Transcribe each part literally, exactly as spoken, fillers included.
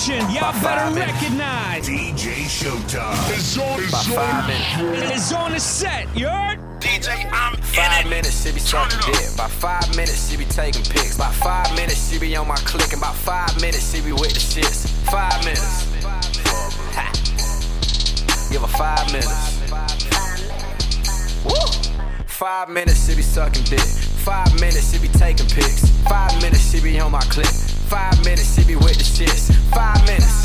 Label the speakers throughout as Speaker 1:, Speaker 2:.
Speaker 1: attention, y'all better recognize
Speaker 2: D J Showtime.
Speaker 3: It's on, it's
Speaker 4: About five minutes.
Speaker 1: it is on the set, you heard?
Speaker 2: D J, I'm
Speaker 4: Five
Speaker 2: in it.
Speaker 4: minutes, she be sucking dick. About five minutes, she be taking pics. About five minutes, she be on my click. And about five minutes, she be with the shits. Five minutes. Ha. Give her five minutes. Woo. Five minutes, she be sucking dick. Five minutes, she be taking pics. Five minutes, she be on my click. Five minutes, she be with the shits. Five minutes.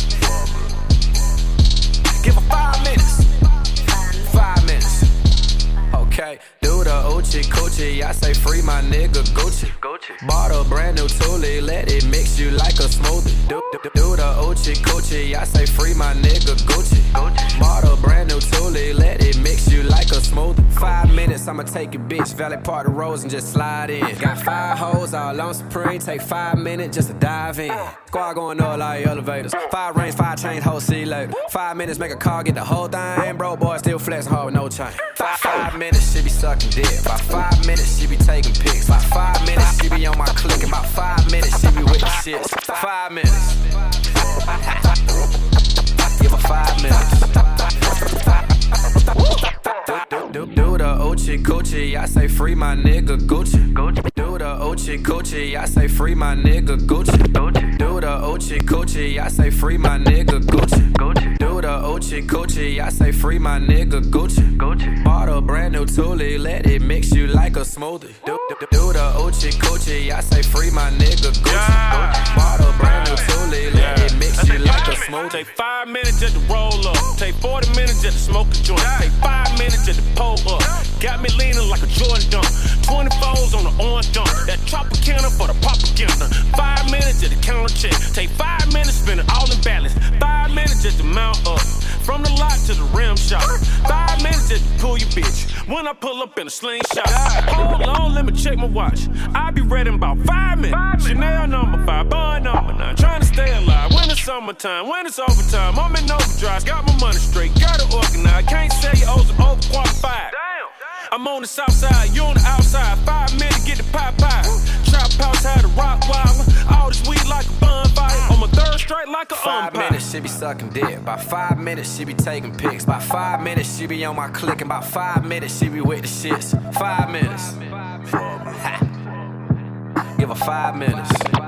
Speaker 4: Give her five minutes. Five minutes. Okay, do the Uchi Coochie, I say free my nigga Gucci. Gucci. Bought a brand new Thule, let it mix you like a smoothie. Do, do, do the Uchi Coochie, I say free my nigga Gucci. Gucci. Bought a brand new Thule, let it mix you like a smoothie. Five minutes, I'ma take your bitch, Valley Park the Rose and just slide in. Got five hoes all on Supreme, take five minutes just to dive in. Squad going up like elevators. Five rings, five chains, whole see later. Five minutes, make a call, get the whole thing. Bro, boy, still flexing hard with no chain. Five, five minutes, she be sucking dick. By five minutes, she be taking pics. By five minutes, she be on my click. And by five minutes, she be with the shits. Five minutes. Give her five minutes. Do, do, do the Uchi Coochie, I say free my nigga Gucci. Do the Uchi Coochie, I say free my nigga Gucci. Do the Uchi Coochie, I say free my nigga Gucci. Do the Uchi Coochie, I say free my nigga Gucci. Bought a brand new Thule, let it mix you like a smoothie. Do, do, do the Uchi Coochie, I say free my nigga Gucci. Bought a brand new Thule, let it mix you like a smoothie.
Speaker 5: Take five minutes just to roll up. Take forty minutes just to smoke a joint. Take five minutes just to pull up. Got me leaning like a Jordan dunk. twenty-fours on the orange dunk. That Tropicana for the propaganda. Five minutes just to count a check. Take five minutes, spend it all in balance. Five minutes just to mount up. From the lot to the rim shot. Five minutes just to pull your bitch. When I pull up in a slingshot. Hold on, let me check my watch. I'll be ready in about five minutes. Chanel number five, bond number nine. Trying to stay alive. When it's summertime, when it's overtime. I'm in overdrive, got my money straight, got it organized. Can't say you owe some overqualified. I'm on the south side, you on the outside. Five minutes, get the pie pie. Trap house had a rock wilder. All this weed like a bonfire. On my third straight like a
Speaker 4: Five
Speaker 5: umpire.
Speaker 4: minutes, she be sucking dick. By five minutes, she be taking pics. By five minutes, she be on my click. And by five minutes, she be with the shits. Five minutes. Ha. Give her five minutes.